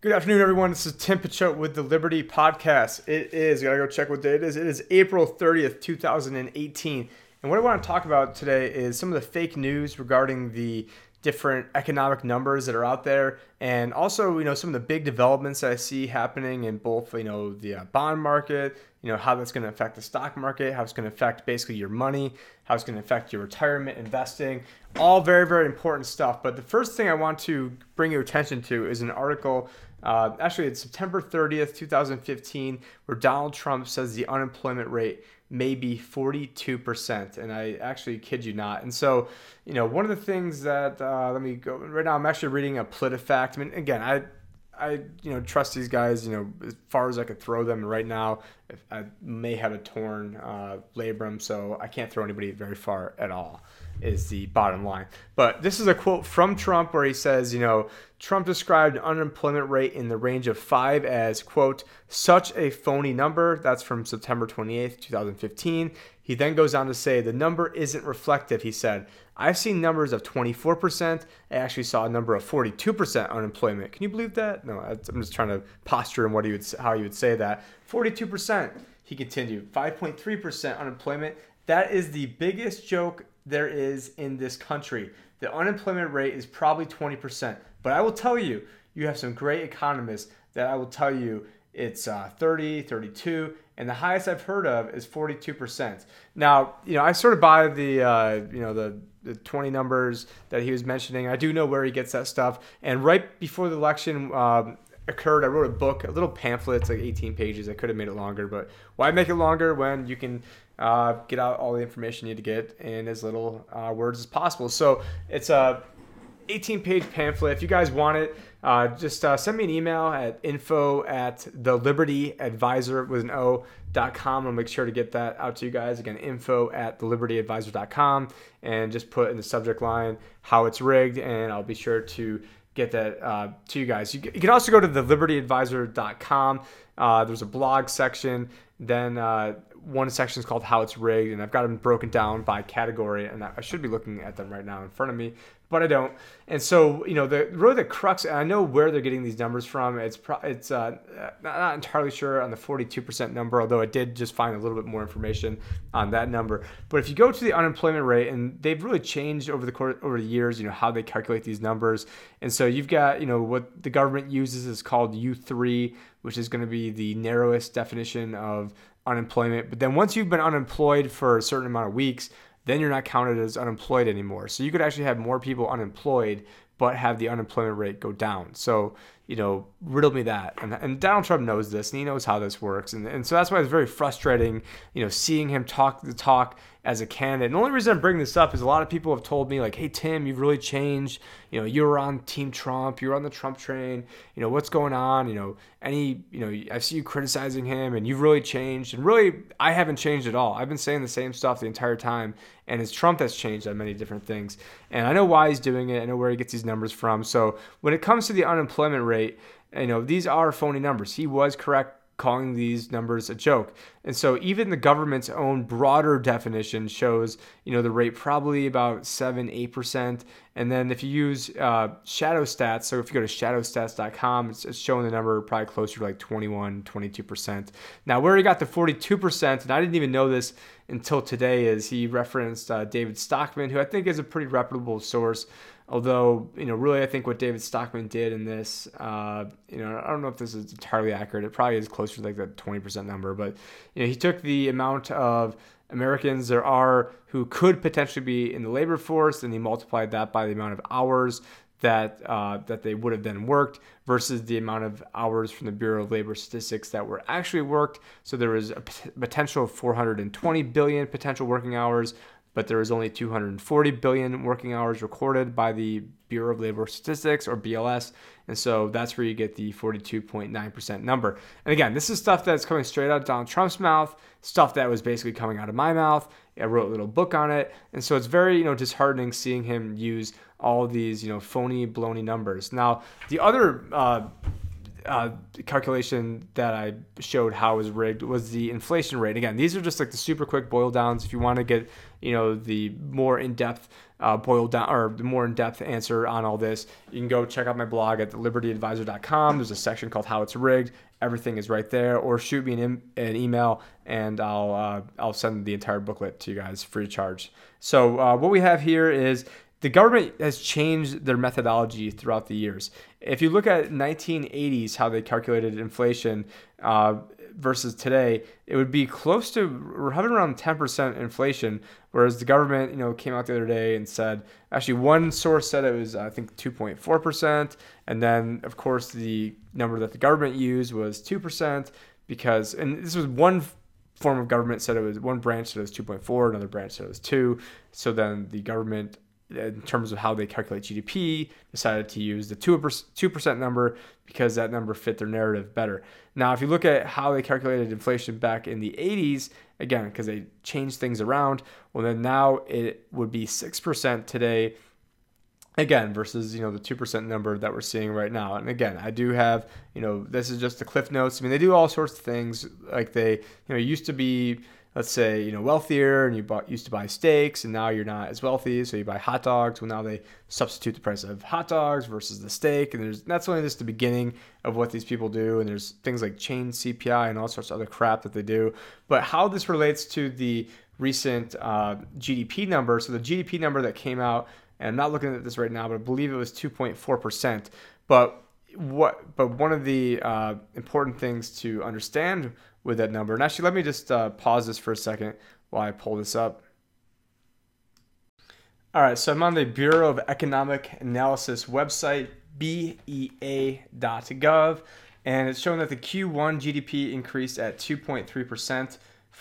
Good afternoon, everyone. This is Tim Picciott with the Liberty Podcast. It is, gotta go check what day it is. It is April 30th, 2018. And what I want to talk about today is some of the fake news regarding the different economic numbers that are out there, and also, some of the big developments that I see happening in both, the bond market, how that's going to affect the stock market, how it's going to affect basically your money, how it's going to affect your retirement investing, all very, very important stuff. But the first thing I want to bring your attention to is an article. Actually, it's September 30th, 2015, where Donald Trump says the unemployment rate may be 42%. And I actually kid you not. And so, one of the things that, let me go, right now I'm actually reading a PolitiFact. I mean, again, I trust these guys, as far as I could throw them. And right now, I may have a torn labrum, so I can't throw anybody very far at all, is the bottom line. But this is a quote from Trump where he says, Trump described unemployment rate in the range of 5 as, quote, such a phony number. That's from September 28th, 2015. He then goes on to say the number isn't reflective, he said. I've seen numbers of 24%. I actually saw a number of 42% unemployment. Can you believe that? No, I'm just trying to posture him how he would say that. 42%, he continued. 5.3% unemployment. That is the biggest joke there is in this country. The unemployment rate is probably 20%. But I will tell you, you have some great economists that I will tell you it's 30, 32, and the highest I've heard of is 42%. Now, I sort of buy the 20 numbers that he was mentioning. I do know where he gets that stuff. And right before the election occurred, I wrote a book, a little pamphlet. It's like 18 pages. I could have made it longer, but why make it longer when you can get out all the information you need to get in as little words as possible? So it's a 18-page pamphlet. If you guys want it, just send me an email at info@thelibertyadvisor.com. I'll make sure to get that out to you guys. Again, info@thelibertyadvisor.com, and just put in the subject line how it's rigged, and I'll be sure to get that to you guys. You can also go to thelibertyadvisor.com. There's a blog section. Then one section is called How It's Rigged, and I've got them broken down by category, and I should be looking at them right now in front of me, but I don't. And so, the crux, and I know where they're getting these numbers from. It's not entirely sure on the 42% number, although I did just find a little bit more information on that number. But if you go to the unemployment rate, and they've really changed over the years, how they calculate these numbers. And so you've got, what the government uses is called U3, which is going to be the narrowest definition of unemployment. But then once you've been unemployed for a certain amount of weeks, then you're not counted as unemployed anymore. So you could actually have more people unemployed, but have the unemployment rate go down. So, riddle me that. And Donald Trump knows this, and he knows how this works. And so that's why it's very frustrating, seeing him talk the talk as a candidate. And the only reason I'm bringing this up is a lot of people have told me, like, hey, Tim, you've really changed. You were on Team Trump. You were on the Trump train. What's going on? I see you criticizing him, and you've really changed. And really, I haven't changed at all. I've been saying the same stuff the entire time. And it's Trump that's changed on many different things. And I know why he's doing it. I know where he gets these numbers from. So when it comes to the unemployment rate, these are phony numbers. He was correct calling these numbers a joke. And so even the government's own broader definition shows, the rate probably about 7-8%. And then if you use Shadow Stats, so if you go to shadowstats.com, it's showing the number probably closer to like 21-22%. Now, where he got the 42%, and I didn't even know this until today, is he referenced David Stockman, who I think is a pretty reputable source. Although, really, I think what David Stockman did in this, I don't know if this is entirely accurate. It probably is closer to like the 20% number. But, he took the amount of Americans there are who could potentially be in the labor force, and he multiplied that by the amount of hours that they would have then worked versus the amount of hours from the Bureau of Labor Statistics that were actually worked. So there was a potential of 420 billion potential working hours, but there was only 240 billion working hours recorded by the Bureau of Labor Statistics, or BLS. And so that's where you get the 42.9% number. And again, this is stuff that's coming straight out of Donald Trump's mouth, stuff that was basically coming out of my mouth. I wrote a little book on it. And so it's very, disheartening seeing him use all these, phony, baloney numbers. Now, the other calculation that I showed how it was rigged was the inflation rate. Again, these are just like the super quick boil downs. If you want to get, the more in-depth boil down or the more in-depth answer on all this, you can go check out my blog at thelibertyadvisor.com. There's a section called How It's Rigged. Everything is right there, or shoot me an email and I'll send the entire booklet to you guys free of charge. So what we have here is the government has changed their methodology throughout the years. If you look at 1980s, how they calculated inflation versus today, it would be close to, we're having around 10% inflation, whereas the government, came out the other day and said, actually one source said it was, I think, 2.4%. And then, of course, the number that the government used was 2% because, and this was one form of government said it was, one branch said it was 2.4, another branch said it was 2. So then the government, in terms of how they calculate GDP, decided to use the 2% number because that number fit their narrative better. Now, if you look at how they calculated inflation back in the 80s, again, because they changed things around, well, then now it would be 6% today, again, versus, the 2% number that we're seeing right now. And again, I do have, this is just the Cliff Notes. I mean, they do all sorts of things. Like they, used to be, let's say, wealthier and you used to buy steaks and now you're not as wealthy, so you buy hot dogs. Well, now they substitute the price of hot dogs versus the steak. And that's only just the beginning of what these people do. And there's things like chain CPI and all sorts of other crap that they do. But how this relates to the recent GDP number, so the GDP number that came out, and I'm not looking at this right now, but I believe it was 2.4%. But one of the important things to understand with that number, and actually let me just pause this for a second while I pull this up. All right, so I'm on the Bureau of Economic Analysis website, BEA.gov, and it's showing that the Q1 GDP increased at 2.3%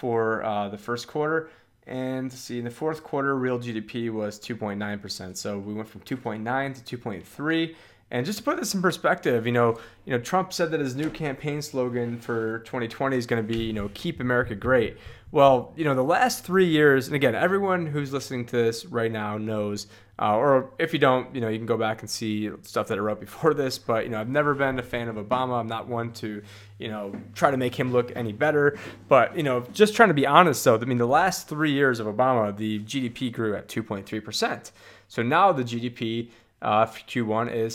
for the first quarter. And see, in the fourth quarter, real GDP was 2.9%. So we went from 2.9 to 2.3. And just to put this in perspective, Trump said that his new campaign slogan for 2020 is going to be, keep America great. Well, the last 3 years, and again, everyone who's listening to this right now knows, or if you don't, you can go back and see stuff that I wrote before this. But, I've never been a fan of Obama. I'm not one to, try to make him look any better. But, just trying to be honest, though, the last 3 years of Obama, the GDP grew at 2.3%. So now the GDP for Q1 is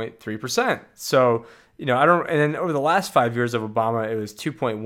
2.3%. So, and then over the last 5 years of Obama, it was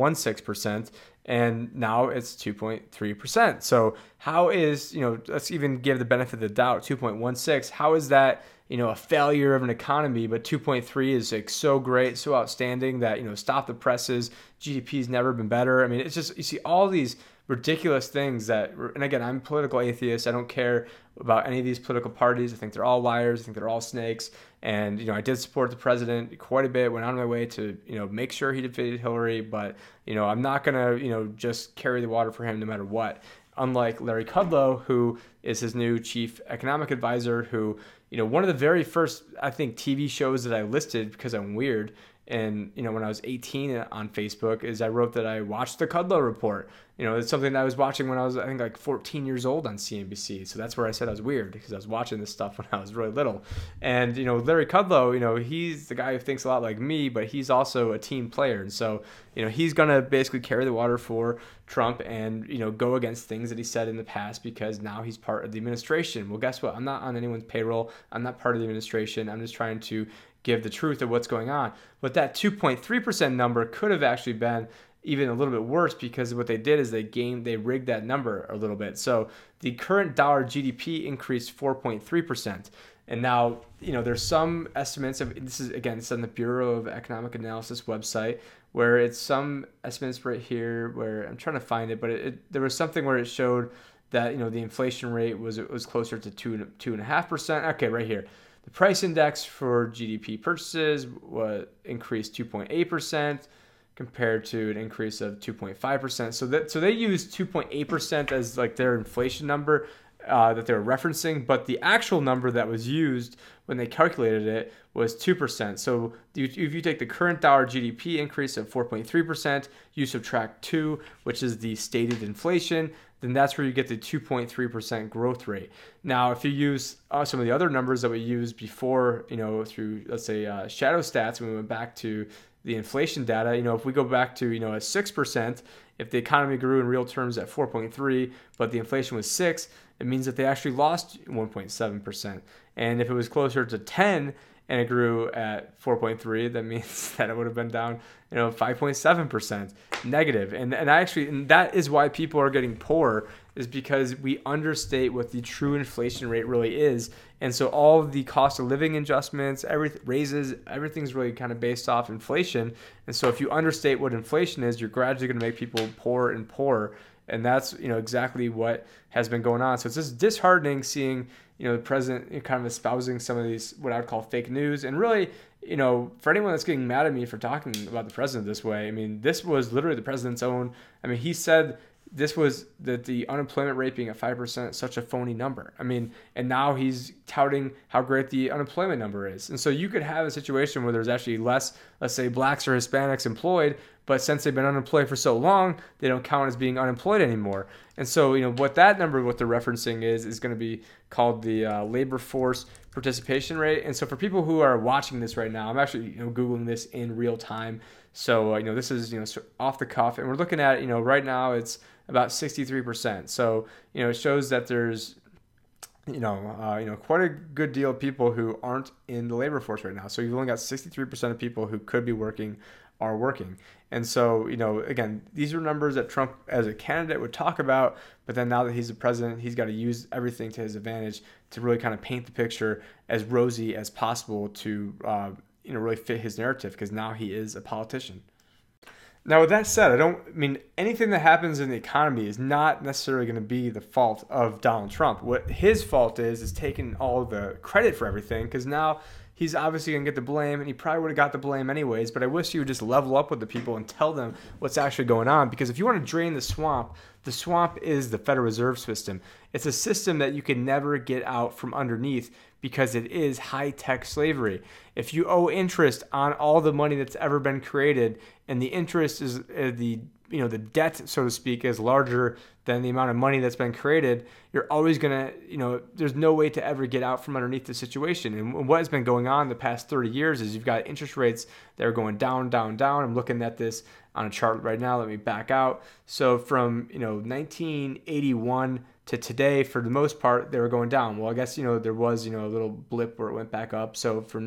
2.16%. And now it's 2.3%. So how is, let's even give the benefit of the doubt, 2.16. How is that, a failure of an economy, but 2.3 is like so great, so outstanding that, stop the presses, GDP's never been better. I mean, it's just, you see all these ridiculous things that, and again, I'm a political atheist. I don't care about any of these political parties. I think they're all liars. I think they're all snakes. And, I did support the president quite a bit, went out of my way to, make sure he defeated Hillary, but, I'm not going to, just carry the water for him no matter what. Unlike Larry Kudlow, who is his new chief economic advisor, who, one of the very first, I think, TV shows that I listed because I'm weird. And, when I was 18 on Facebook is I wrote that I watched the Kudlow Report. It's something that I was watching when I was, I think, like 14 years old on CNBC. So that's where I said I was weird because I was watching this stuff when I was really little. And, Larry Kudlow, he's the guy who thinks a lot like me, but he's also a team player. And so, he's going to basically carry the water for Trump and, go against things that he said in the past because now he's part of the administration. Well, guess what? I'm not on anyone's payroll. I'm not part of the administration. I'm just trying to give the truth of what's going on. But that 2.3% number could have actually been even a little bit worse because what they did is they rigged that number a little bit. So the current dollar GDP increased 4.3%. And now, there's some estimates of, this is, again, it's on the Bureau of Economic Analysis website, where it's some estimates right here where I'm trying to find it, but there was something where it showed that, the inflation rate was closer to 2.5%. Okay, right here. The price index for GDP purchases increased 2.8% compared to an increase of 2.5%. So they use 2.8% as like their inflation number. that they were referencing, but the actual number that was used when they calculated it was 2%. So if you take the current dollar GDP increase of 4.3%, you subtract 2, which is the stated inflation, then that's where you get the 2.3% growth rate. Now, if you use some of the other numbers that we used before, through, let's say, shadow stats, when we went back to the inflation data, if we go back to, a 6%, if the economy grew in real terms at 4.3, but the inflation was 6, it means that they actually lost 1.7%. And if it was closer to 10 and it grew at 4.3, that means that it would have been down, 5.7% negative. And that is why people are getting poor, is because we understate what the true inflation rate really is. And so all of the cost of living adjustments, raises, everything's really kind of based off inflation. And so if you understate what inflation is, you're gradually going to make people poorer and poorer. And that's, exactly what has been going on. So it's just disheartening seeing, the president kind of espousing some of these, what I would call fake news. And really, for anyone that's getting mad at me for talking about the president this way, this was literally the president's own, he said this was that the unemployment rate being at 5%, such a phony number. And now he's touting how great the unemployment number is. And so you could have a situation where there's actually less, let's say, blacks or Hispanics employed, but since they've been unemployed for so long, they don't count as being unemployed anymore. And so, what that number, what they're referencing is going to be called the labor force participation rate. And so for people who are watching this right now, I'm actually, Googling this in real time. So, this is, off the cuff, and we're looking at, right now it's about 63%. So, it shows that there's, quite a good deal of people who aren't in the labor force right now. So you've only got 63% of people who could be working are working. And so, again, these are numbers that Trump as a candidate would talk about, but then now that he's the president, he's got to use everything to his advantage to really kind of paint the picture as rosy as possible to, really fit his narrative, because now he is a politician. Now, with that said, anything that happens in the economy is not necessarily going to be the fault of Donald Trump. What his fault is taking all the credit for everything, because now he's obviously going to get the blame, and he probably would have got the blame anyways, but I wish he would just level up with the people and tell them what's actually going on, because if you want to drain the swamp is the Federal Reserve System. It's a system that you can never get out from underneath, because it is high-tech slavery. If you owe interest on all the money that's ever been created, and the interest is the debt, so to speak, is larger than the amount of money that's been created, you're always going to, there's no way to ever get out from underneath the situation. And what has been going on the past 30 years is you've got interest rates that are going down, down, down. I'm looking at this on a chart right now. Let me back out. So from, 1981 to today, for the most part, they were going down. Well, I guess, there was, a little blip where it went back up. So from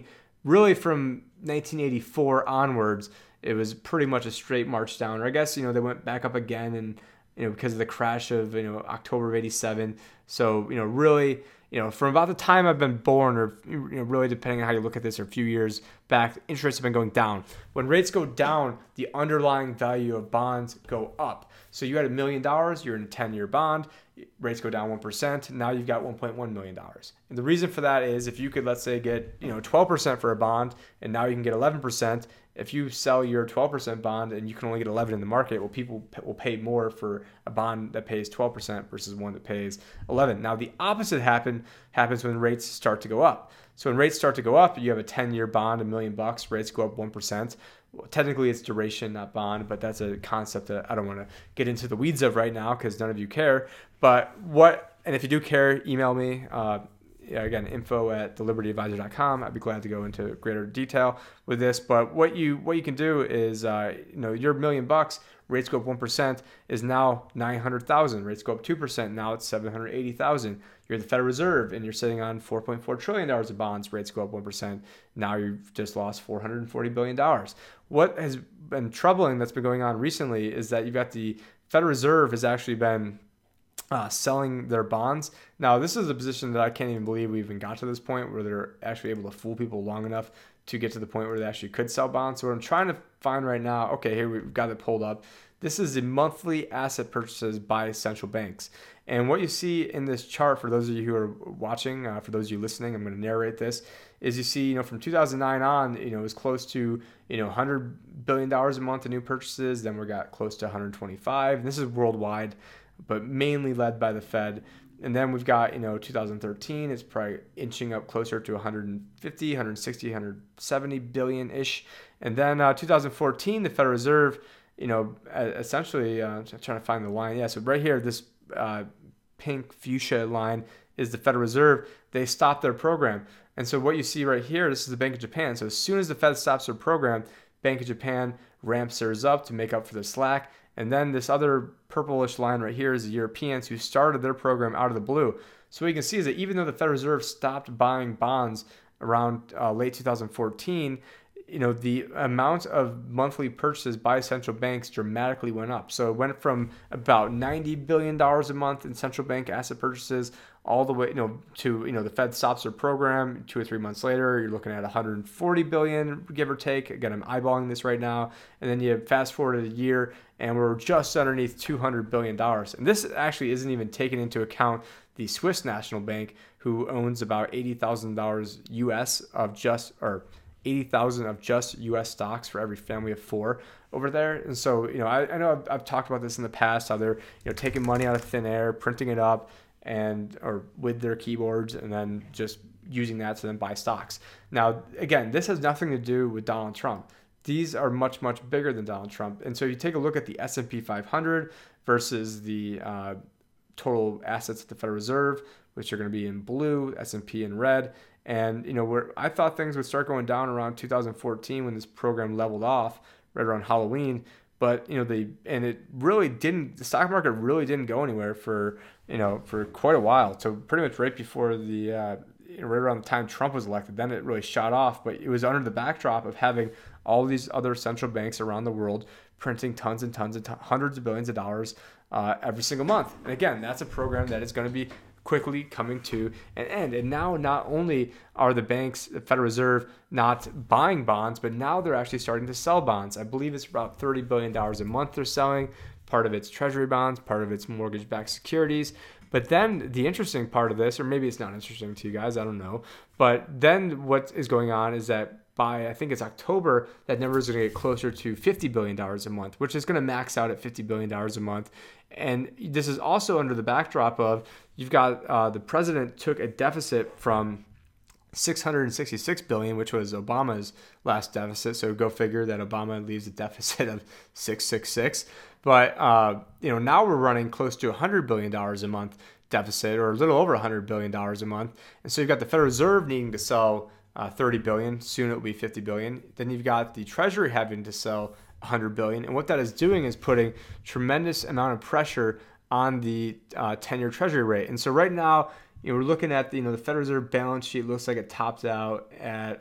1984 onwards, it was pretty much a straight march down. Or I guess, they went back up again, and, because of the crash of, October of 87. So, really, from about the time I've been born, or, really depending on how you look at this, or a few years back, interest rates have been going down. When rates go down, the underlying value of bonds go up. So you had $1 million, you're in a 10-year bond, rates go down 1%, now you've got $1.1 million. And the reason for that is if you could, let's say, get 12% for a bond, and now you can get 11%, if you sell your 12% bond and you can only get 11 in the market, well, people will pay more for a bond that pays 12% versus one that pays 11. Now, the opposite happens when rates start to go up. So when rates start to go up, you have a 10-year bond, $1 million, rates go up 1%. Well, technically, it's duration, not bond, but that's a concept that I don't want to get into the weeds of right now because none of you care. And if you do care, email me. Again, info@thelibertyadvisor.com. I'd be glad to go into greater detail with this. But what you can do is, your $1 million, rates go up 1%, is now 900,000. Rates go up 2%, now it's 780,000. You're the Federal Reserve and you're sitting on $4.4 trillion of bonds. Rates go up 1%. Now you've just lost $440 billion. What has been troubling that's been going on recently is that you've got the Federal Reserve has actually been selling their bonds. Now, this is a position that I can't even believe we even got to this point where they're actually able to fool people long enough to get to the point where they actually could sell bonds. So what I'm trying to find right now, okay, here we've got it pulled up. This is the monthly asset purchases by central banks. And what you see in this chart, for those of you who are watching, for those of you listening, I'm going to narrate this, is you see, from 2009 on, it was close to, $100 billion a month in new purchases. Then we got close to 125. And this is worldwide, but mainly led by the Fed. And then we've got, 2013, it's probably inching up closer to 150, 160, 170 billion ish. And then 2014, the Federal Reserve, essentially, I'm trying to find the line. Yeah, so right here, this pink fuchsia line is the Federal Reserve. They stopped their program. And so what you see right here, this is the Bank of Japan. So as soon as the Fed stops their program, Bank of Japan ramps theirs up to make up for the slack. And then this other purplish line right here is the Europeans who started their program out of the blue. So what you can see is that even though the Federal Reserve stopped buying bonds around late 2014, the amount of monthly purchases by central banks dramatically went up. So it went from about $90 billion a month in central bank asset purchases all the way, to, the Fed stops their program 2 or 3 months later. You're looking at 140 billion, give or take. Again, I'm eyeballing this right now. And then you fast forward a year and we're just underneath $200 billion. And this actually isn't even taking into account the Swiss National Bank, who owns about $80,000 US of just, or 80,000 of just U.S. stocks for every family of 4 over there. And so, I know I've talked about this in the past, how they're, taking money out of thin air, printing it up or with their keyboards, and then just using that to then buy stocks. Now, again, this has nothing to do with Donald Trump. These are much, much bigger than Donald Trump. And so you take a look at the S&P 500 versus the total assets at the Federal Reserve, which are going to be in blue, S&P in red. And, where I thought things would start going down around 2014 when this program leveled off right around Halloween. But, it really didn't, the stock market really didn't go anywhere for quite a while. So pretty much right before right around the time Trump was elected, then it really shot off. But it was under the backdrop of having all these other central banks around the world printing tons and tons and hundreds of billions of dollars every single month. And again, that's a program that is going to be quickly coming to an end. And now not only are the banks, the Federal Reserve, not buying bonds, but now they're actually starting to sell bonds. I believe it's about $30 billion a month they're selling. Part of it's treasury bonds, part of it's mortgage-backed securities. But then the interesting part of this, or maybe it's not interesting to you guys, I don't know. But then what is going on is that by, I think it's October, that number is going to get closer to $50 billion a month, which is going to max out at $50 billion a month. And this is also under the backdrop of, you've got the president took a deficit from $666 billion, which was Obama's last deficit. So go figure that Obama leaves a deficit of 666. But now we're running close to $100 billion a month deficit, or a little over $100 billion a month. And so you've got the Federal Reserve needing to sell $30 billion. Soon it will be $50 billion. Then you've got the Treasury having to sell $100 billion. And what that is doing is putting tremendous amount of pressure on the 10-year Treasury rate. And so right now, we're looking at the Federal Reserve balance sheet. Looks like it topped out at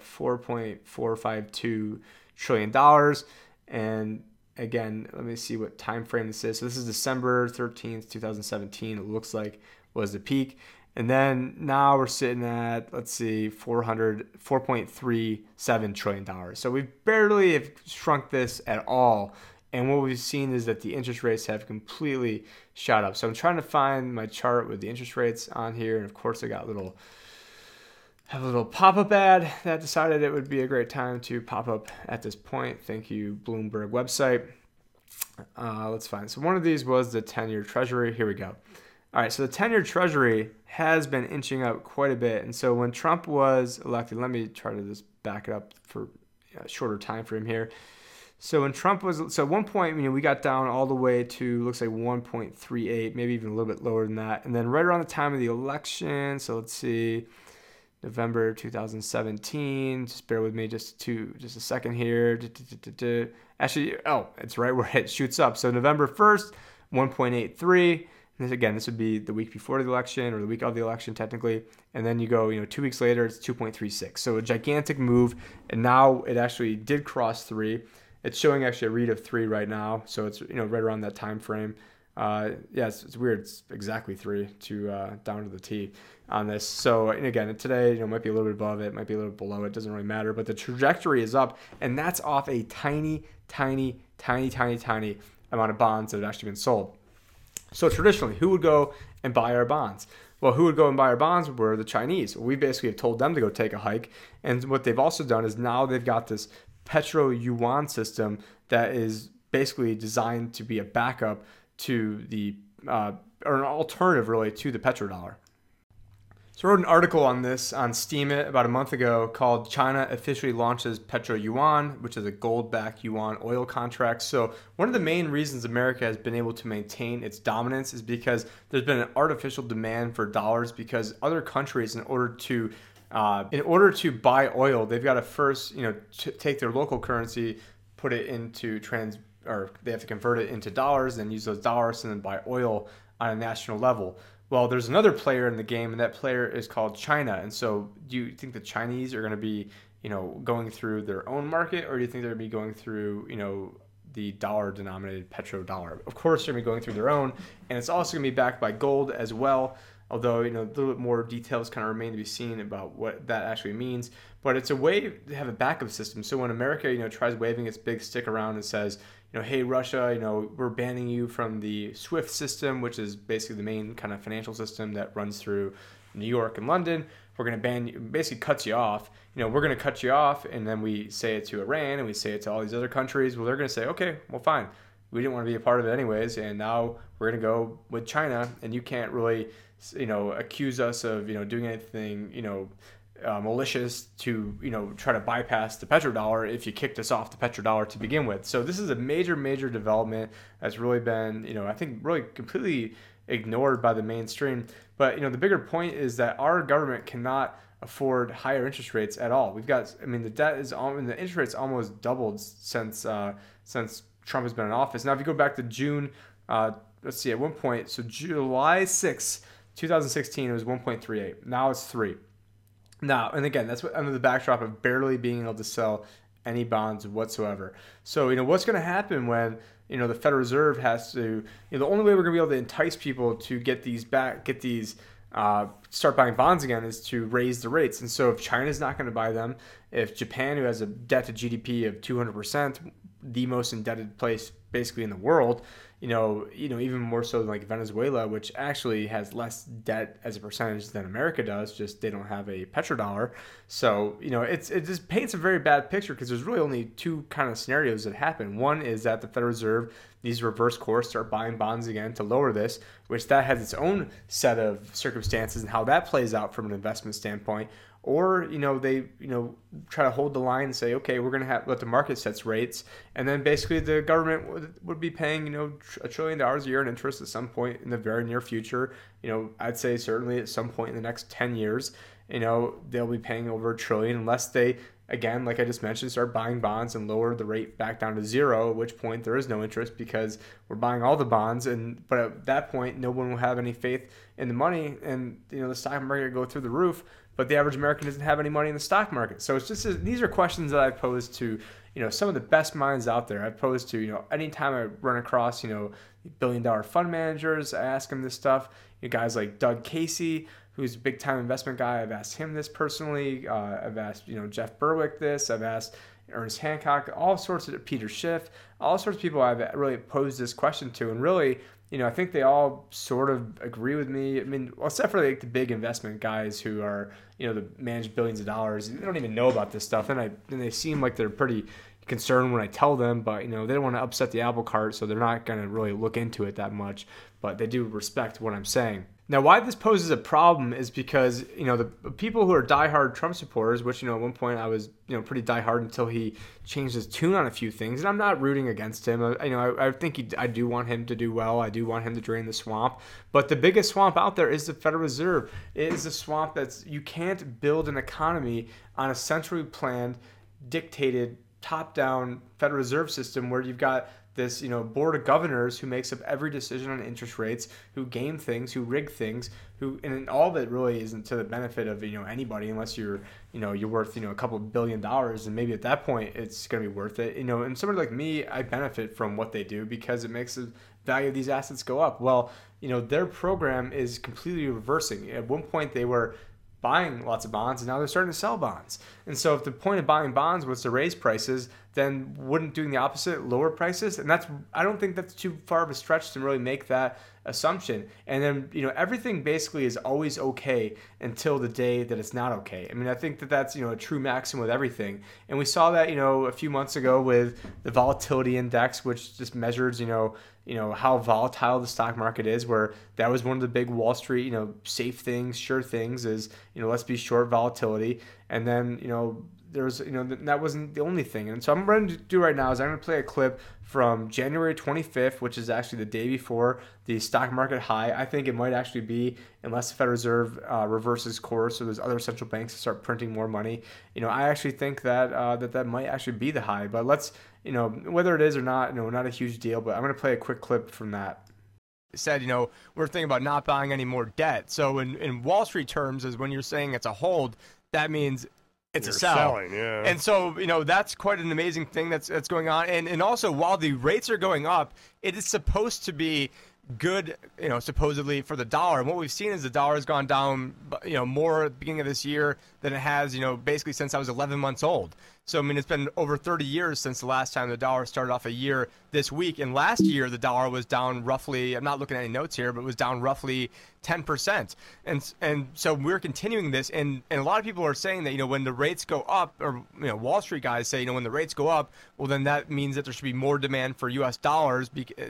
$4.452 trillion. And again, let me see what time frame this is. So this is December 13th, 2017. It looks like was the peak. And then now we're sitting at, let's see, $4.37 trillion. So we barely have shrunk this at all. And what we've seen is that the interest rates have completely shot up. So I'm trying to find my chart with the interest rates on here. And of course, I got a little pop-up ad that decided it would be a great time to pop up at this point. Thank you, Bloomberg website. Let's find. So one of these was the 10-year Treasury. Here we go. All right, so the 10-year Treasury has been inching up quite a bit. And so when Trump was elected, let me try to just back it up for a shorter time frame here. So when Trump was, so at one point, we got down all the way to, looks like 1.38, maybe even a little bit lower than that. And then right around the time of the election, so let's see, November 2017, just bear with me just a second here. Actually, it's right where it shoots up. So November 1st, 1.83. This would be the week before the election, or the week of the election technically. And then you go, 2 weeks later, it's 2.36. So a gigantic move. And now it actually did cross 3. It's showing actually a read of 3 right now. So it's, right around that time frame. It's weird. It's exactly 3 to down to the T on this. So, and again, today, it might be a little bit above it, might be a little bit below it. Doesn't really matter. But the trajectory is up. And that's off a tiny amount of bonds that have actually been sold. So traditionally, who would go and buy our bonds? Well, who would go and buy our bonds were the Chinese. We basically have told them to go take a hike. And what they've also done is now they've got this petro yuan system that is basically designed to be a backup to the or an alternative really to the petrodollar. So I wrote an article on this on Steemit about a month ago called China Officially Launches Petro Yuan, which is a gold-backed yuan oil contract. So one of the main reasons America has been able to maintain its dominance is because there's been an artificial demand for dollars, because other countries, in order to buy oil, they've got to first, take their local currency, put it into or they have to convert it into dollars, then use those dollars and then buy oil on a national level. Well, there's another player in the game, and that player is called China. And so do you think the Chinese are going to be, going through their own market, or do you think they're going to be going through, the dollar-denominated petrodollar? Of course, they're going to be going through their own, and it's also going to be backed by gold as well, although, a little bit more details kind of remain to be seen about what that actually means. But it's a way to have a backup system. So when America, tries waving its big stick around and says, hey, Russia, we're banning you from the SWIFT system, which is basically the main kind of financial system that runs through New York and London. We're going to ban you, basically cuts you off. We're going to cut you off, and then we say it to Iran, and we say it to all these other countries. Well, they're going to say, okay, well, fine. We didn't want to be a part of it anyways, and now we're going to go with China, and you can't really, accuse us of, doing anything, malicious to try to bypass the petrodollar if you kicked us off the petrodollar to begin with. So this is a major development that's really been I think really completely ignored by the mainstream. But the bigger point is that our government cannot afford higher interest rates at all. We've got the debt is the interest rates almost doubled since Trump has been in office. Now if you go back to June, let's see, at one point, so July 6th, 2016, it was 1.38. Now it's 3. Now, and again, that's under the backdrop of barely being able to sell any bonds whatsoever. So, what's going to happen when, the Federal Reserve has to, the only way we're going to be able to entice people to start buying bonds again is to raise the rates. And so if China's not going to buy them, if Japan, who has a debt to GDP of 200%, the most indebted place basically in the world, even more so than like Venezuela, which actually has less debt as a percentage than America does, just they don't have a petrodollar. So, it just paints a very bad picture, because there's really only two kind of scenarios that happen. One is that the Federal Reserve needs to reverse course, start buying bonds again to lower this, which that has its own set of circumstances and how that plays out from an investment standpoint. Or, they, try to hold the line and say, okay, we're going to let the market sets rates. And then basically the government would be paying, $1 trillion a year in interest at some point in the very near future. I'd say certainly at some point in the next 10 years, they'll be paying over $1 trillion unless they, again, like I just mentioned, start buying bonds and lower the rate back down to zero, at which point there is no interest because we're buying all the bonds. But at that point, no one will have any faith in the money, and, the stock market will go through the roof. But the average American doesn't have any money in the stock market. So it's just, these are questions that I've posed to, some of the best minds out there. I've posed to, anytime I run across, billion-dollar fund managers, I ask them this stuff. Guys like Doug Casey, who's a big-time investment guy, I've asked him this personally. I've asked, Jeff Berwick this. I've asked Ernest Hancock, all sorts of Peter Schiff, all sorts of people I've really posed this question to. And really, I think they all sort of agree with me. Except for like the big investment guys who are, that manage billions of dollars. They don't even know about this stuff. And they seem like they're pretty concerned when I tell them, but, they don't want to upset the apple cart, so they're not going to really look into it that much. But they do respect what I'm saying. Now, why this poses a problem is because, the people who are diehard Trump supporters, which, at one point I was, pretty diehard until he changed his tune on a few things. And I'm not rooting against him. I think I do want him to do well. I do want him to drain the swamp. But the biggest swamp out there is the Federal Reserve. It is a swamp you can't build an economy on a centrally planned, dictated, top-down Federal Reserve system where you've got this, board of governors who makes up every decision on interest rates, who game things, who rig things, and all of it really isn't to the benefit of, anybody unless you're worth, a couple of $1 billion, and maybe at that point it's going to be worth it. And somebody like me, I benefit from what they do because it makes the value of these assets go up. Well, their program is completely reversing. At one point they were buying lots of bonds, and now they're starting to sell bonds. And so if the point of buying bonds was to raise prices, then wouldn't doing the opposite lower prices? And I don't think that's too far of a stretch to really make that assumption. And then, everything basically is always okay until the day that it's not okay. I mean, I think that that's, a true maxim with everything. And we saw that, a few months ago with the volatility index, which just measures, how volatile the stock market is, where that was one of the big Wall Street, safe things, sure things is, let's be short volatility. And then, there's, that wasn't the only thing. And so I'm going to do right now is I'm going to play a clip from January 25th, which is actually the day before the stock market high. I think it might actually be, unless the Federal Reserve reverses course or there's other central banks that start printing more money. I actually think that that might actually be the high. But let's, whether it is or not, not a huge deal. But I'm going to play a quick clip from that. Said, we're thinking about not buying any more debt. So in Wall Street terms, is when you're saying it's a hold, that means it's a sell. Selling, yeah. And so, that's quite an amazing thing that's going on. And also, while the rates are going up, it is supposed to be good, supposedly for the dollar. And what we've seen is the dollar has gone down, more at the beginning of this year than it has, basically since I was 11 months old. So, I mean, it's been over 30 years since the last time the dollar started off a year this week. And last year, the dollar was down roughly, I'm not looking at any notes here, but it was down roughly 10%. And so we're continuing this. And a lot of people are saying that, when the rates go up, or, Wall Street guys say, when the rates go up, well, then that means that there should be more demand for U.S. dollars.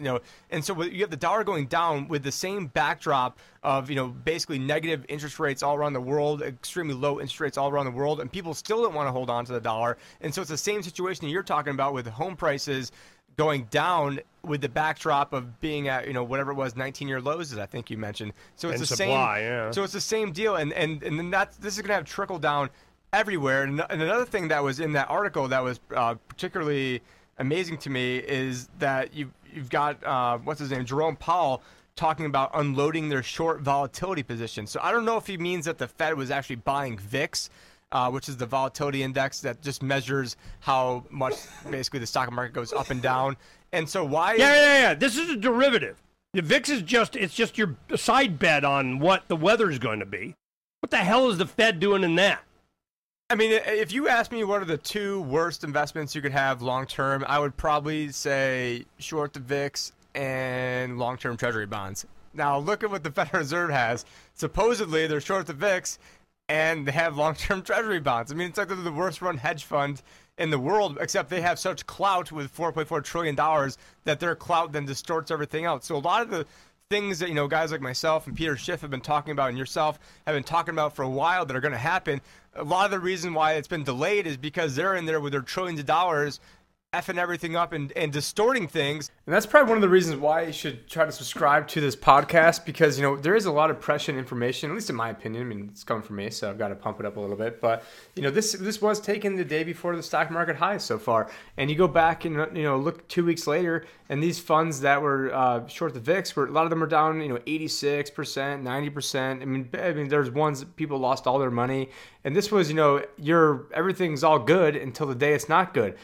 And so you have the dollar going down with the same backdrop of, basically negative interest rates all around the world, extremely low interest rates all around the world, and people still don't want to hold on to the dollar. And so it's the same situation that you're talking about with home prices going down with the backdrop of being at, whatever it was, 19-year lows, as I think you mentioned. So it's the supply, same. Yeah. So it's the same deal, and then this is going to have trickle down everywhere. And another thing that was in that article that was particularly amazing to me is that you've got what's his name, Jerome Powell, talking about unloading their short volatility position. So I don't know if he means that the Fed was actually buying VIX, which is the volatility index that just measures how much basically the stock market goes up and down. And so why? Yeah. This is a derivative. The VIX is just your side bet on what the weather's going to be. What the hell is the Fed doing in that? I mean, if you ask me what are the two worst investments you could have long term, I would probably say short the VIX and long-term treasury bonds. Now, look at what the Federal Reserve has. Supposedly, they're short the VIX, and they have long-term treasury bonds. I mean, it's like they're the worst-run hedge fund in the world, except they have such clout with $4.4 trillion that their clout then distorts everything else. So a lot of the things that, guys like myself and Peter Schiff have been talking about, and yourself have been talking about for a while that are going to happen, a lot of the reason why it's been delayed is because they're in there with their trillions of dollars effing everything up and distorting things. And that's probably one of the reasons why you should try to subscribe to this podcast, because, there is a lot of prescient information, at least in my opinion. I mean, it's coming from me, so I've got to pump it up a little bit. But, this was taken the day before the stock market high so far. And you go back and, look 2 weeks later, and these funds that were short the VIX, a lot of them are down, 86%, 90%. I mean, there's ones that people lost all their money. And this was, everything's all good until the day it's not good.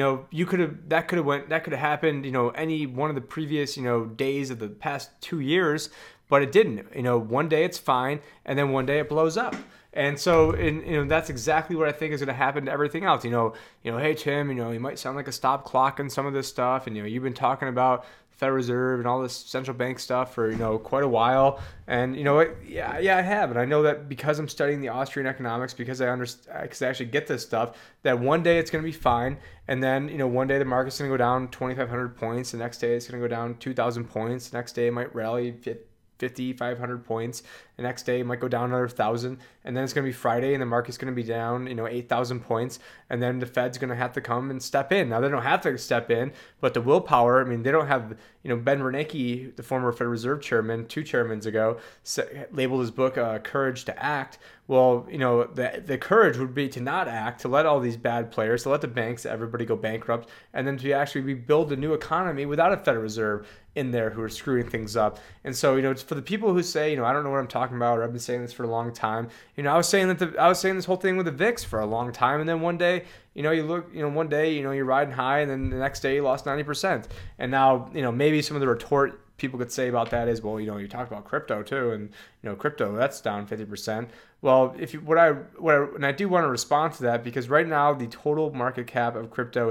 That could have happened, any one of the previous, days of the past 2 years, but it didn't. One day it's fine, and then one day it blows up. And so, that's exactly what I think is going to happen to everything else. Hey Tim, you might sound like a stop clock in some of this stuff, and you've been talking about Federal Reserve and all this central bank stuff for quite a while. And yeah, I have, and I know that because I'm studying the Austrian economics, because I understand, because I actually get this stuff, that one day it's going to be fine, and then one day the market's going to go down 2,500 points, the next day it's going to go down 2,000 points, the next day it might rally 5,500 points. The next day it might go down another 1,000, and then it's going to be Friday, and the market's going to be down, 8,000 points, and then the Fed's going to have to come and step in. Now, they don't have to step in, but the willpower, I mean, they don't have, Ben Bernanke, the former Federal Reserve chairman, 2 chairmans ago, labeled his book Courage to Act. Well, the courage would be to not act, to let all these bad players, to let the banks, everybody go bankrupt, and then to actually rebuild a new economy without a Federal Reserve in there who are screwing things up. And so, it's for the people who say, I don't know what I'm talking about, or I've been saying this for a long time. I was saying this whole thing with the VIX for a long time, and then one day, you look, one day, you're riding high, and then the next day you lost 90%. And now, maybe some of the retort people could say about that is, well, you talked about crypto too, and crypto, that's down 50%. Well, if and I do want to respond to that, because right now the total market cap of crypto is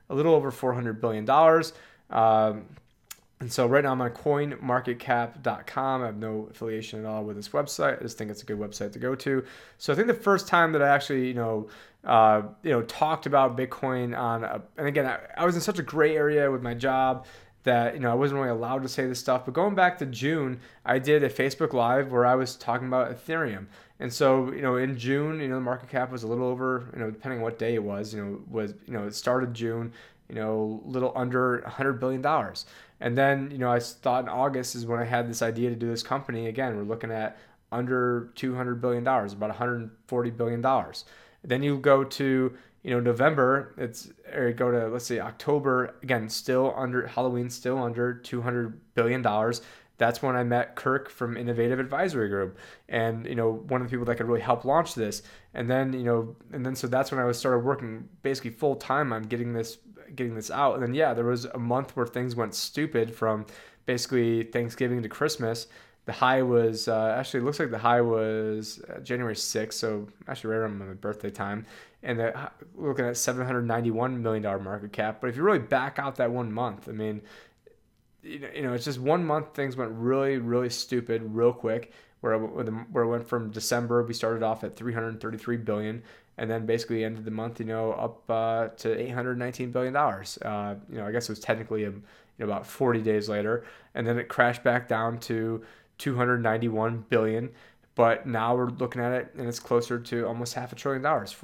a little over $400 billion. And so right now I'm on coinmarketcap.com. I have no affiliation at all with this website. I just think it's a good website to go to. So I think the first time that I actually, talked about Bitcoin and again, I was in such a gray area with my job that, I wasn't really allowed to say this stuff. But going back to June, I did a Facebook Live where I was talking about Ethereum. And so, in June, the market cap was a little over, depending on what day it was, it started June, a little under $100 billion. And then, I thought in August is when I had this idea to do this company. Again, we're looking at under $200 billion, about $140 billion. Then you go to, November, go to, let's say October, again, still under Halloween, still under $200 billion. That's when I met Kirk from Innovative Advisory Group, and one of the people that could really help launch this. And then so that's when I started working basically full time on getting this out. And then there was a month where things went stupid from basically Thanksgiving to Christmas. The high was actually, it looks like the high was January 6th, so actually right around my birthday time. And we're looking at $791 million market cap. But if you really back out that 1 month, I mean, it's just 1 month things went really, really stupid real quick. Where it went from December, we started off at $333 billion, and then basically ended the month, up to $819 billion. I guess it was technically about 40 days later, and then it crashed back down to $291 billion. But now we're looking at it, and it's closer to almost $500 billion,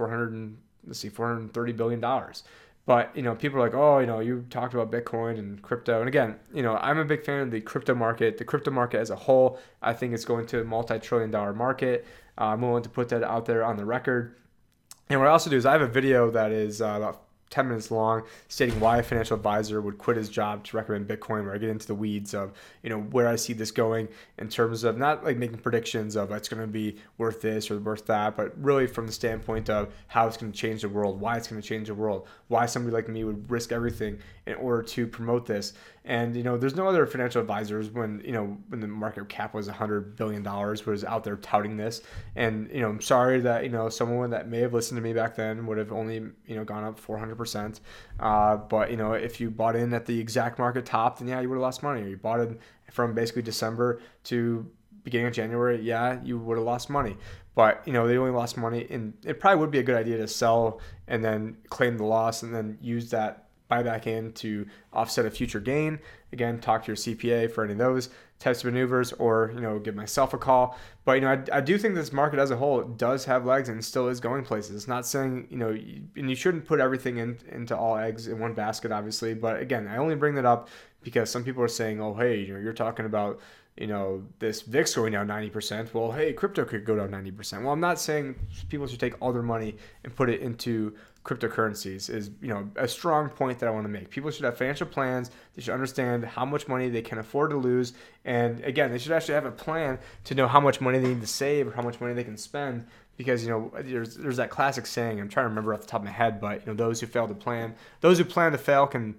$430 billion. But, people are like, oh, you talked about Bitcoin and crypto. And again, I'm a big fan of the crypto market. The crypto market as a whole, I think it's going to a multi-trillion-dollar market. I'm willing to put that out there on the record. And what I also do is I have a video that is about 10 minutes long stating why a financial advisor would quit his job to recommend Bitcoin, where I get into the weeds of, where I see this going in terms of not like making predictions of it's going to be worth this or worth that, but really from the standpoint of how it's going to change the world, why it's going to change the world, why somebody like me would risk everything in order to promote this. And, there's no other financial advisors when the market cap was $100 billion was out there touting this. And, I'm sorry that, someone that may have listened to me back then would have only, gone up 400%. But, if you bought in at the exact market top, then you would have lost money. Or you bought it from basically December to beginning of January, you would have lost money. But, they only lost money, and it probably would be a good idea to sell and then claim the loss and then use that buy back in to offset a future gain. Again, talk to your CPA for any of those types of maneuvers, or give myself a call. But I do think this market as a whole does have legs and still is going places. It's not saying and you shouldn't put everything into all eggs in one basket, obviously. But again, I only bring that up because some people are saying, oh, hey, you're talking about this VIX going down 90%. Well, hey, crypto could go down 90%. Well, I'm not saying people should take all their money and put it into cryptocurrencies. Is a strong point that I want to make. People should have financial plans. They should understand how much money they can afford to lose, and again, they should actually have a plan to know how much money they need to save or how much money they can spend. Because there's that classic saying, I'm trying to remember off the top of my head, but those who plan to fail can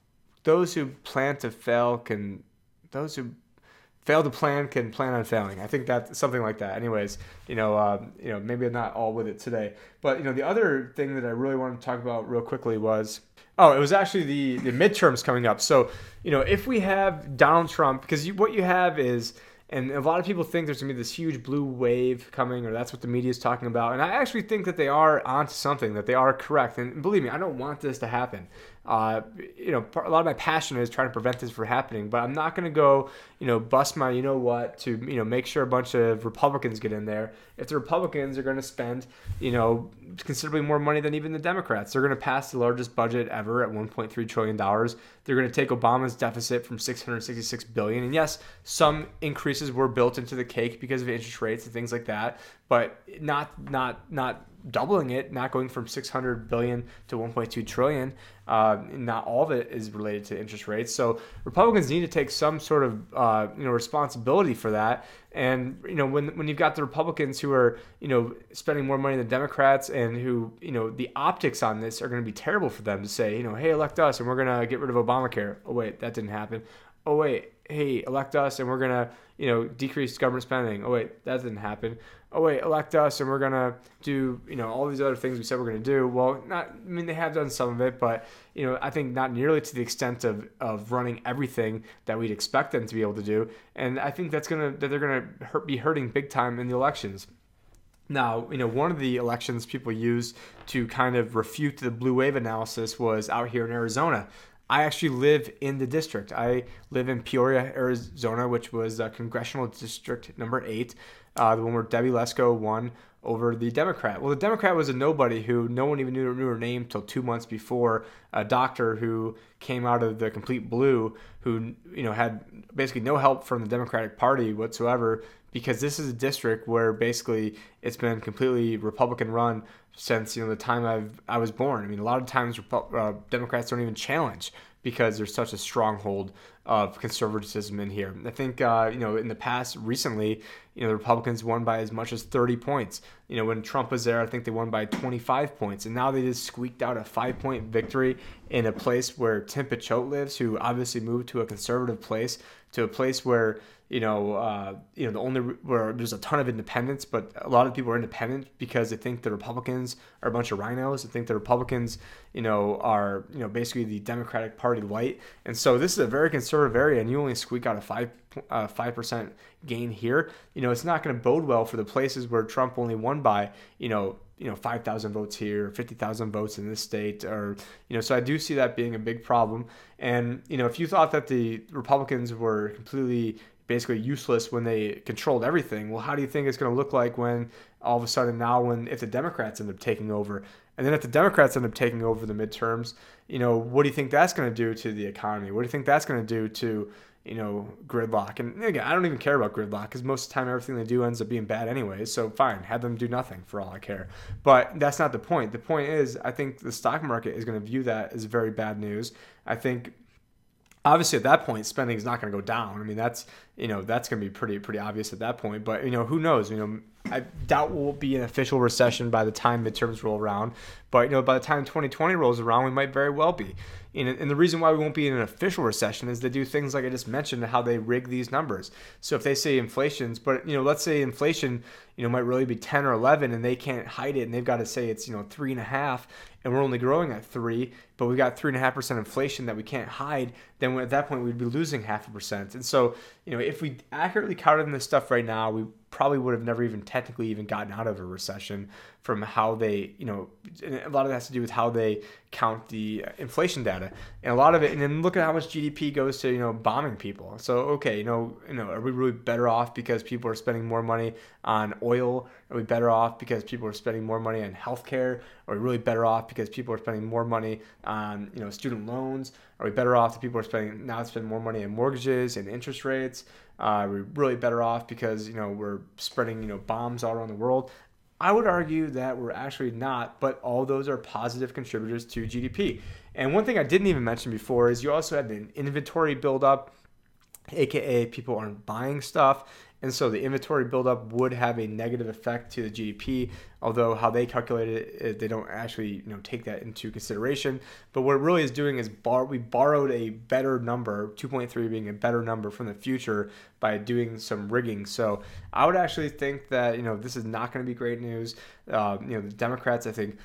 plan on failing. I think that's something like that. Anyways, maybe I'm not all with it today. But, the other thing that I really wanted to talk about real quickly was, it was actually the midterms coming up. So, if we have Donald Trump, because what you have is, and a lot of people think there's going to be this huge blue wave coming, or that's what the media is talking about. And I actually think that they are onto something, that they are correct. And believe me, I don't want this to happen. A lot of my passion is trying to prevent this from happening, but I'm not going to go, bust my, to, make sure a bunch of Republicans get in there. If the Republicans are going to spend, considerably more money than even the Democrats, they're going to pass the largest budget ever at $1.3 trillion. They're going to take Obama's deficit from $666 billion. And yes, some increases were built into the cake because of interest rates and things like that, but not doubling it, not going from 600 billion to 1.2 trillion. Not all of it is related to interest rates. So Republicans need to take some sort of responsibility for that. And when you've got the Republicans who are spending more money than Democrats, and who the optics on this are going to be terrible for them to say hey, elect us and we're going to get rid of Obamacare. Oh wait, that didn't happen. Oh wait, hey, elect us and we're going to decrease government spending. Oh wait, that didn't happen. oh wait, elect us and we're gonna do, all these other things we said we're gonna do. Well, they have done some of it, but I think not nearly to the extent of running everything that we'd expect them to be able to do. And I think that they're gonna be hurting big time in the elections. Now, one of the elections people used to kind of refute the blue wave analysis was out here in Arizona. I actually live in the district. I live in Peoria, Arizona, which was congressional district number 8, the one where Debbie Lesko won over the Democrat. Well, the Democrat was a nobody who no one even knew her name till 2 months before, a doctor who came out of the complete blue, who had basically no help from the Democratic Party whatsoever, because this is a district where basically it's been completely Republican run since the time I was born. I mean, a lot of times Democrats don't even challenge because there's such a stronghold of conservatism in here. I think in the past recently, the Republicans won by as much as 30 points. When Trump was there, I think they won by 25 points, and now they just squeaked out a 5-point victory in a place where Tim Picciott lives, who obviously moved to a conservative place, to a place where where there's a ton of independents, but a lot of people are independent because they think the Republicans are a bunch of rhinos. They think the Republicans, are basically the Democratic Party light, and so this is a very conservative area, and you only squeak out a 5% gain here. It's not going to bode well for the places where Trump only won by 5,000 votes here, 50,000 votes in this state, or so I do see that being a big problem. And if you thought that the Republicans were completely basically useless when they controlled everything, well, how do you think it's going to look like when all of a sudden now if the Democrats end up taking over? And then if the Democrats end up taking over the midterms, what do you think that's going to do to the economy? What do you think that's going to do to gridlock? And again, I don't even care about gridlock because most of the time everything they do ends up being bad anyway. So fine, have them do nothing for all I care. But that's not the point. The point is, I think the stock market is going to view that as very bad news. I think obviously at that point, spending is not going to go down. I mean, that's going to be pretty obvious at that point. But who knows? I doubt we'll be in an official recession by the time midterms roll around. But by the time 2020 rolls around, we might very well be. And the reason why we won't be in an official recession is they do things like I just mentioned, how they rig these numbers. So if they say inflation's, but let's say inflation, might really be 10 or 11, and they can't hide it, and they've got to say it's 3.5, and we're only growing at 3, but we got 3.5% inflation that we can't hide. Then at that point we'd be losing 0.5%. And so if we accurately counted in this stuff right now, we probably would have never even technically even gotten out of a recession from how they, and a lot of that has to do with how they count the inflation data. And a lot of it, and then look at how much GDP goes to, bombing people. So, okay, are we really better off because people are spending more money on oil? Are we better off because people are spending more money on healthcare? Are we really better off because people are spending more money on, student loans? Are we better off that people are spending more money on mortgages and interest rates? Are we really better off because, we're spreading, bombs all around the world? I would argue that we're actually not, but all those are positive contributors to GDP. And one thing I didn't even mention before is you also have the inventory buildup, aka people aren't buying stuff. And so the inventory buildup would have a negative effect to the GDP, although how they calculate it, they don't actually take that into consideration. But what it really is doing is we borrowed a better number, 2.3 being a better number from the future by doing some rigging. So I would actually think that this is not going to be great news. The Democrats, I think.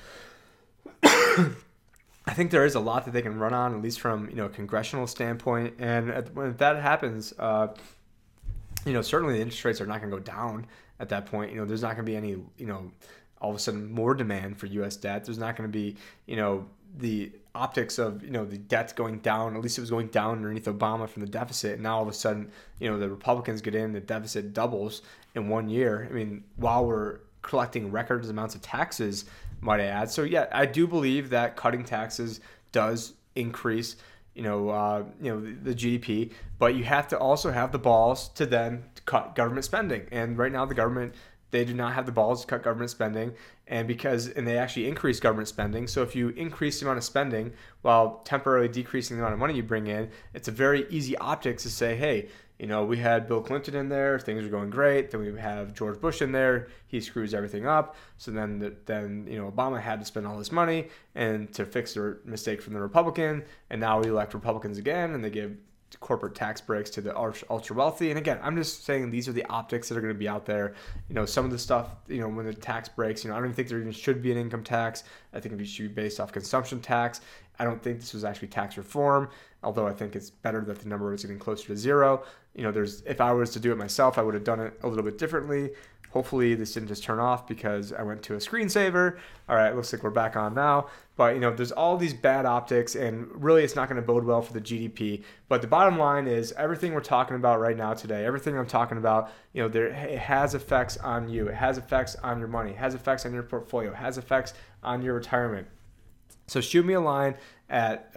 I think there is a lot that they can run on, at least from a congressional standpoint. And when that happens, certainly the interest rates are not going to go down at that point. There's not going to be any, all of a sudden more demand for U.S. debt. There's not going to be, the optics of, the debt going down. At least it was going down underneath Obama from the deficit. And now all of a sudden, the Republicans get in, the deficit doubles in 1 year. I mean, while we're collecting record amounts of taxes, might I add. So yeah, I do believe that cutting taxes does increase the GDP, but you have to also have the balls to then cut government spending. And right now the government, they do not have the balls to cut government spending, and they actually increase government spending. So if you increase the amount of spending while temporarily decreasing the amount of money you bring in, it's a very easy optics to say, hey, we had Bill Clinton in there, things are going great. Then we have George Bush in there, he screws everything up. So then Obama had to spend all this money and to fix the mistake from the Republican, and now we elect Republicans again, and they give corporate tax breaks to the ultra wealthy. And again, I'm just saying these are the optics that are going to be out there. Some of the stuff, when the tax breaks, I don't even think there even should be an income tax. I think it should be based off consumption tax. I don't think this was actually tax reform, although I think it's better that the number is getting closer to zero. If I was to do it myself, I would have done it a little bit differently. Hopefully this didn't just turn off because I went to a screensaver. All right, looks like we're back on now. But, there's all these bad optics, and really it's not going to bode well for the GDP. But the bottom line is everything we're talking about right now today, everything I'm talking about, it has effects on you. It has effects on your money. It has effects on your portfolio. It has effects on your retirement. So shoot me a line at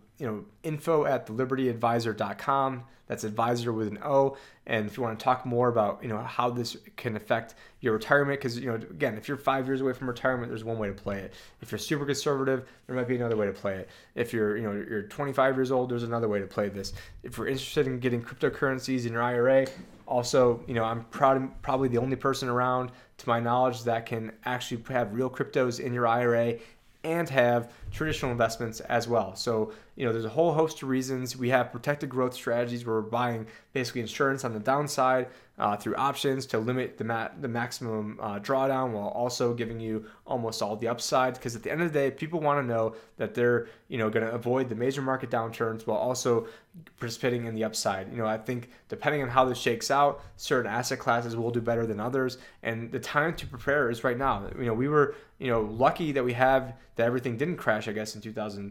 info@thelibertyadvisor.com. That's advisor with an O. And if you want to talk more about, how this can affect your retirement, because, again, if you're 5 years away from retirement, there's one way to play it. If you're super conservative, there might be another way to play it. If you're 25 years old, there's another way to play this. If you're interested in getting cryptocurrencies in your IRA, also, I'm probably the only person around, to my knowledge, that can actually have real cryptos in your IRA and have traditional investments as well. So, there's a whole host of reasons. We have protected growth strategies where we're buying basically insurance on the downside through options to limit the maximum drawdown, while also giving you almost all the upside. Because at the end of the day, people want to know that they're going to avoid the major market downturns while also participating in the upside. I think depending on how this shakes out, certain asset classes will do better than others, and the time to prepare is right now. We were lucky that everything didn't crash, I guess, in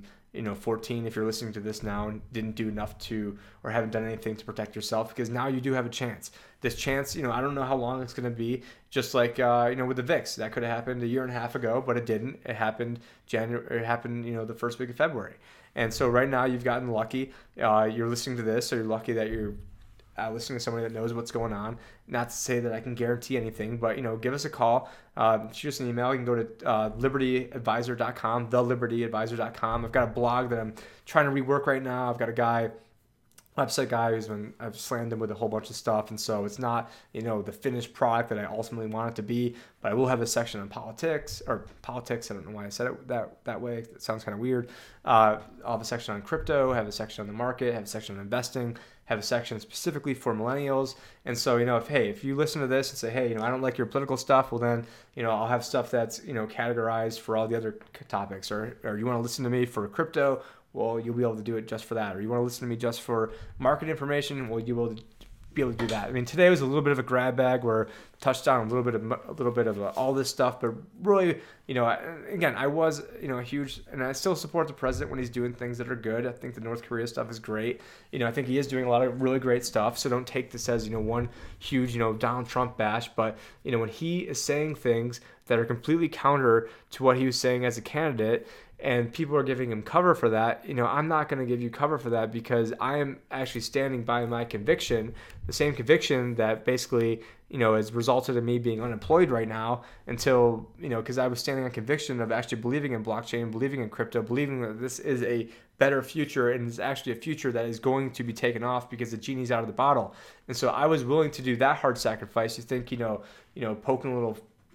2014, if you're listening to this now and didn't do enough or haven't done anything to protect yourself, because now you do have a chance. This chance, I don't know how long it's going to be, just like, with the VIX. That could have happened a year and a half ago, but it didn't. It happened the first week of February. And so right now you've gotten lucky. You're listening to this, so you're lucky that you're listening to somebody that knows what's going on. Not to say that I can guarantee anything, but give us a call, shoot us an email. You can go to libertyadvisor.com, thelibertyadvisor.com. I've got a blog that I'm trying to rework right now. I've got a website guy I've slammed him with a whole bunch of stuff, and so it's not the finished product that I ultimately want it to be. But I will have a section on politics. I don't know why I said it that way. It sounds kind of weird. I'll have a section on crypto, have a section on the market, have a section on investing, have a section specifically for millennials. And so, if you listen to this and say, hey, I don't like your political stuff, well then, I'll have stuff that's, categorized for all the other topics. Or you want to listen to me for crypto, well, you'll be able to do it just for that. Or you want to listen to me just for market information, well, you will be able to do that. I mean, today was a little bit of a grab bag where touched on a little bit of all this stuff, but really, again, I was, a huge, and I still support the president when he's doing things that are good. I think the North Korea stuff is great. I think he is doing a lot of really great stuff. So don't take this as, one huge, Donald Trump bash. But, when he is saying things that are completely counter to what he was saying as a candidate, and people are giving him cover for that, I'm not going to give you cover for that, because I am actually standing by my conviction, the same conviction that basically, has resulted in me being unemployed right now until, because I was standing on conviction of actually believing in blockchain, believing in crypto, believing that this is a better future, and it's actually a future that is going to be taken off because the genie's out of the bottle. And so I was willing to do that hard sacrifice. You think, poking a little,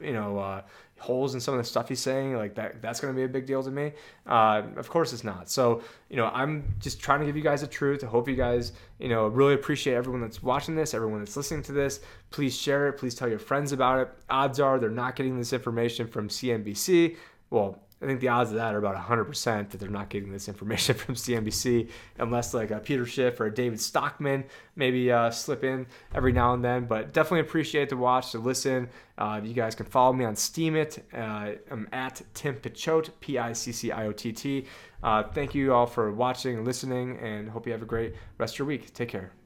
holes in some of the stuff he's saying, like that's going to be a big deal to me. Of course it's not. So, I'm just trying to give you guys the truth. I hope you guys, really appreciate everyone that's watching this, everyone that's listening to this. Please share it. Please tell your friends about it. Odds are they're not getting this information from CNBC. Well, I think the odds of that are about 100% that they're not getting this information from CNBC, unless like a Peter Schiff or a David Stockman maybe slip in every now and then. But definitely appreciate the watch, the listen. You guys can follow me on Steemit. I'm at Tim Picciott, Picciott. Thank you all for watching and listening, and hope you have a great rest of your week. Take care.